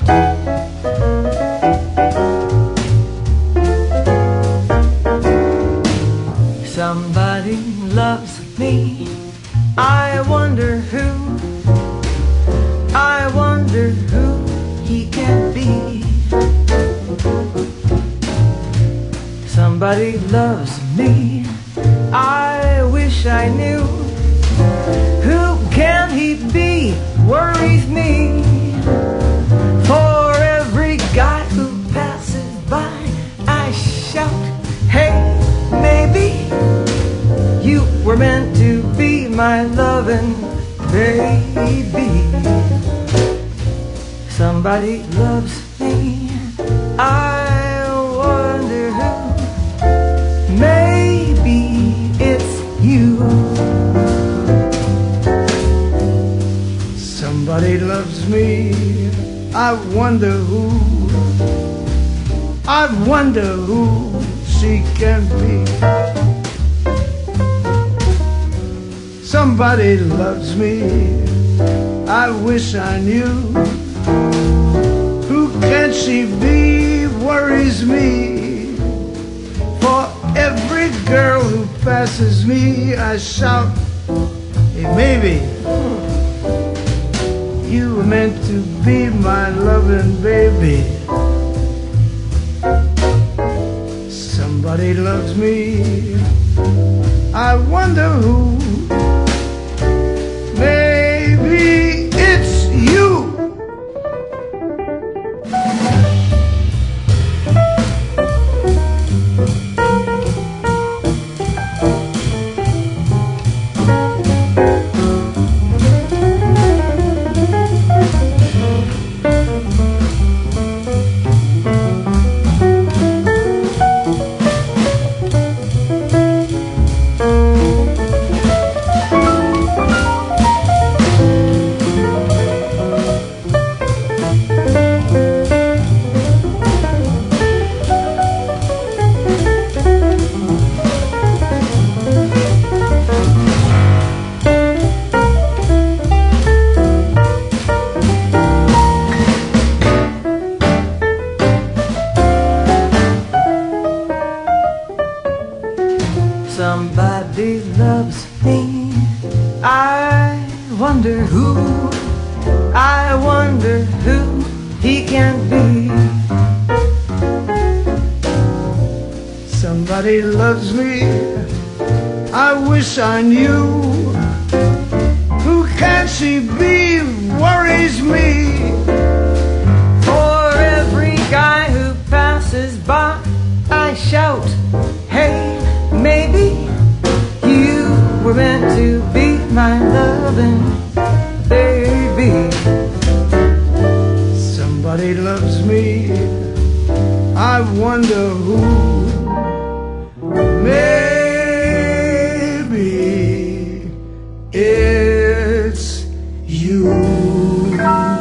Somebody loves me. I wonder who. I wonder who he can be. Somebody loves me. I wish I knew. Who can he be? Worries me. For every guy who passes by, I shout, hey, maybe you were meant to be my loving baby. Somebody loves me. I wonder who. Maybe it's you. Somebody loves me. I wonder who. I wonder who she can be. Somebody loves me. I wish I knew. Who can she be? Worries me. For every girl who passes me, I shout, hey, maybe you were meant to be my loving baby. Somebody loves me. I wonder who. Maybe it's you. Somebody loves me. I wonder who. I wonder who he can be. Somebody loves me. I wish I knew. Who can she be? Worries me. For every guy who passes by, I shout, hey, maybe you were meant to be my loving baby. Somebody loves me. I wonder who. Maybe it's you.